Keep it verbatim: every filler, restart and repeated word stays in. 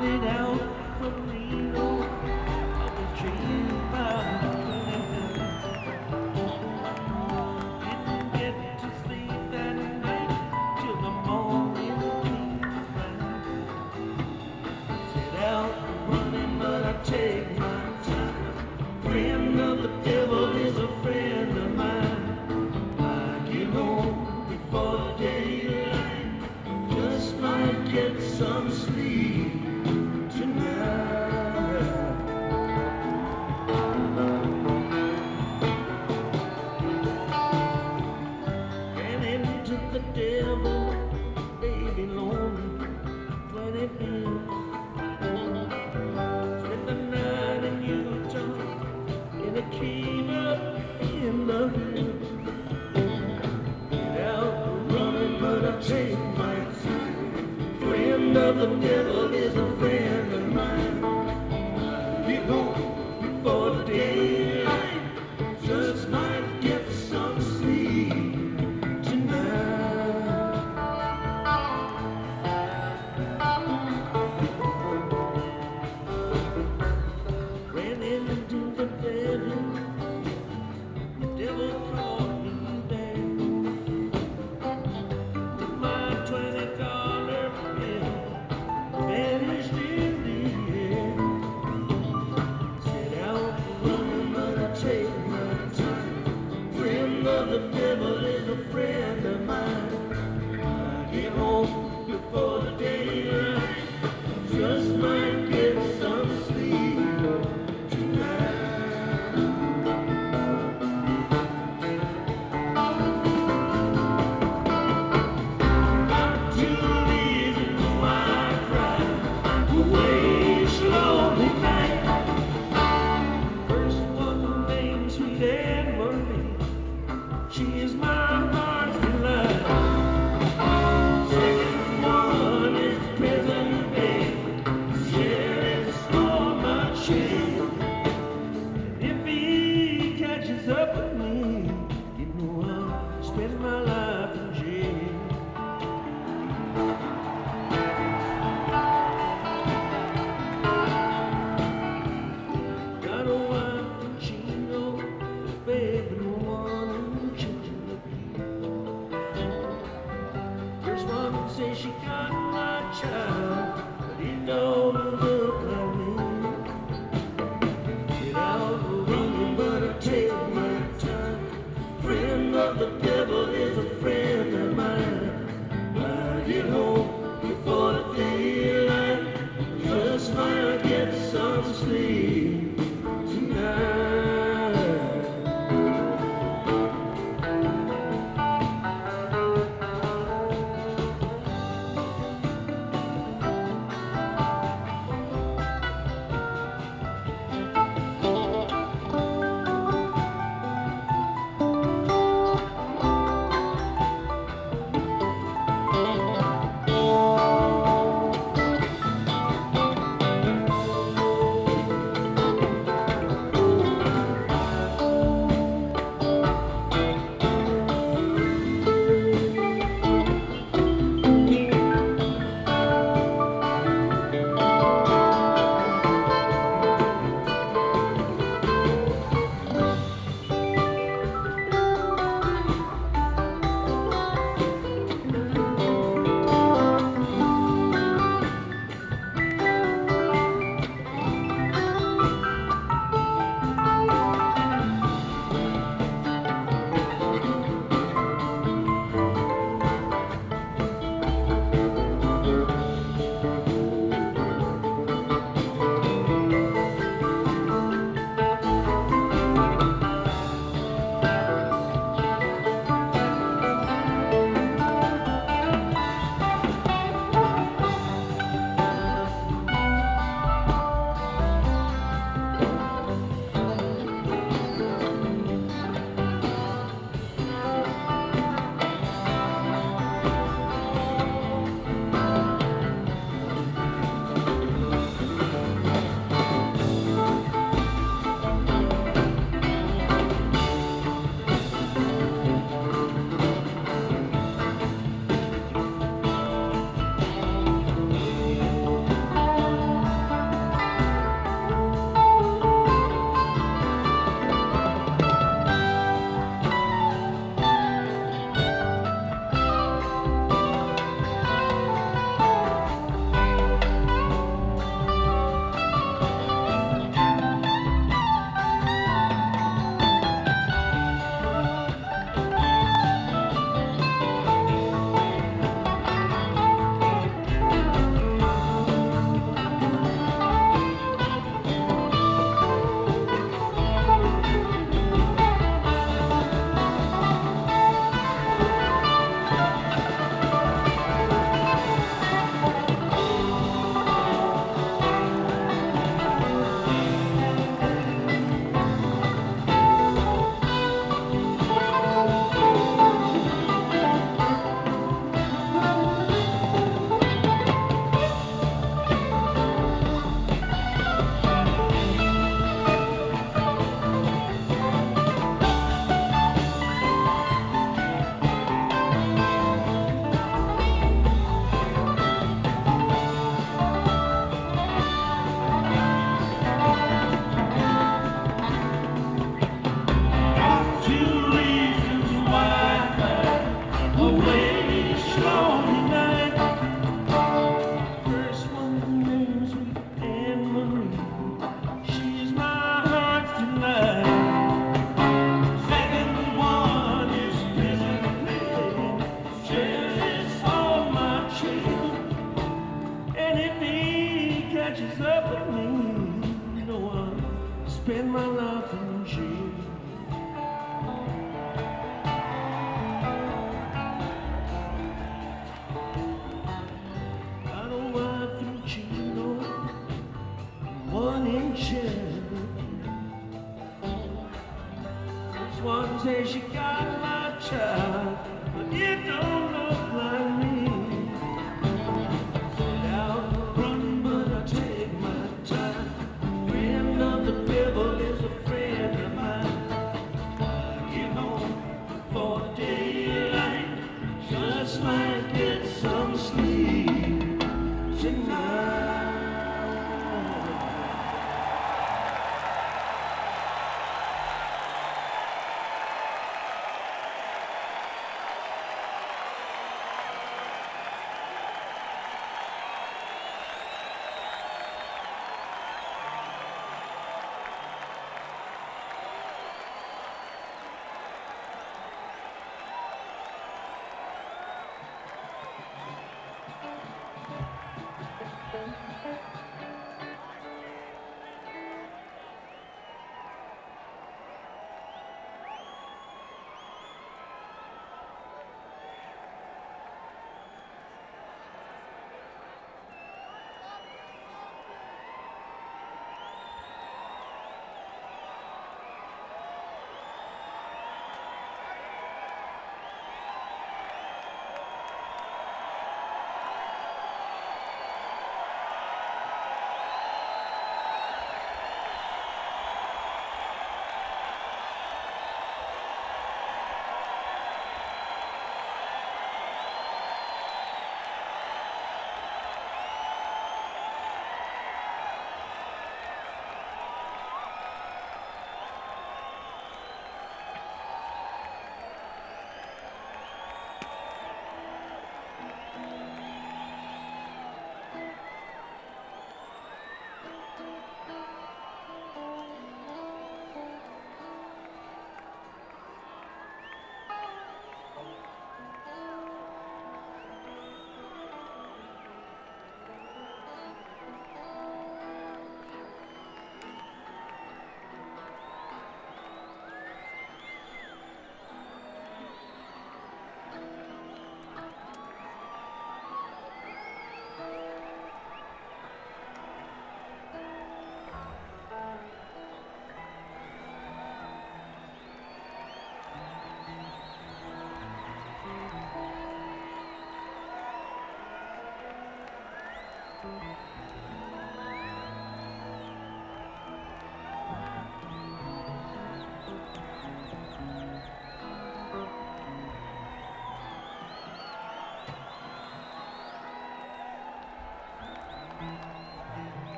it out from Reno. I was dreaming about didn't get to sleep that night till the morning came around. Set out running, but I take my time. Friend of the devil is a friend of mine. I get home before daylight, just might get some sleep tonight. Ran into the devil, baby lonely, twenty pills. Spent the night in Utah, in a cave up in the hills. Get out running, but I take my time. Friend of the devil is a friend of mine. Get home before daylight, just might get some sleep tonight. Ran into the devil, the devil called me back. Took my twenty dollar bill, vanished in the air. Set out running, but I take my time. Friend of the devil is a friend of mine. I get home before the daylight, just might get some sleep tonight. Got two reasons why I cry away slowly night. First one named Sweet Anne Marie, she is my heart's delight. Second one is Prison Babe, sheriff's for my shame. And if he catches up with me, you know I'll spend my life in jail. Got a wife in Chino, baby, the one in Cherokee. First one says she got my child, but he don't look like me. Get out running, but I take my time. Friend of the devil is a friend of mine. I get home before the daylight, just might get some sleep tonight. spend my life in jail. Got a wife in Chino, one in Chile. This one says she got my child, but it don't